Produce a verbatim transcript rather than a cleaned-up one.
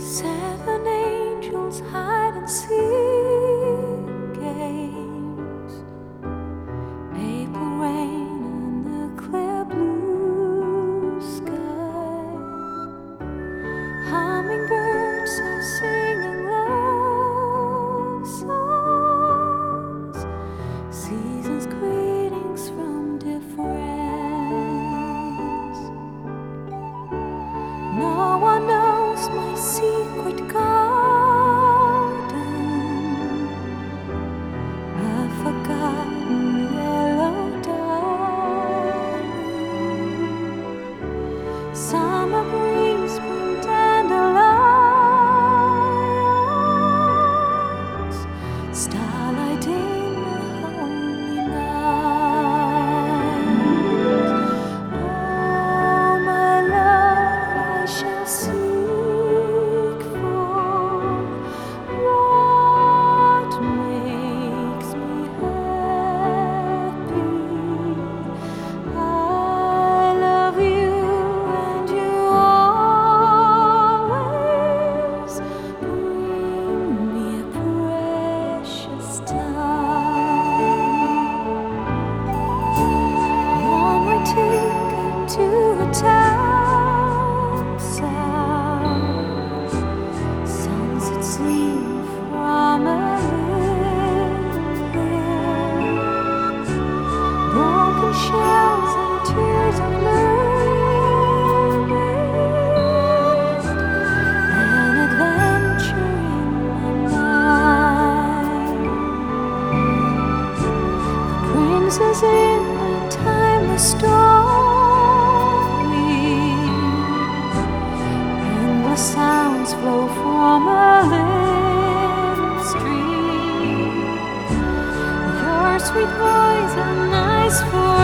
Seven angels hide and seek games. April rain in the clear blue sky. Hummingbirds are singing love songs. Seasons greetings from difference. No one knows my secret garden, a forgotten yellow diamond. Summer breeze bring dandelions, starlight in the holy night. Oh, my love, I shall seek for what makes me happy. I love you, and you always bring me a precious time. On my ticket to a town south, sunset seen from a hill, broken shells and tears of mermaid, an adventure in my mind. The princess in a timeless story, endless sounds flow from a little stream. Your sweet voice and eyes for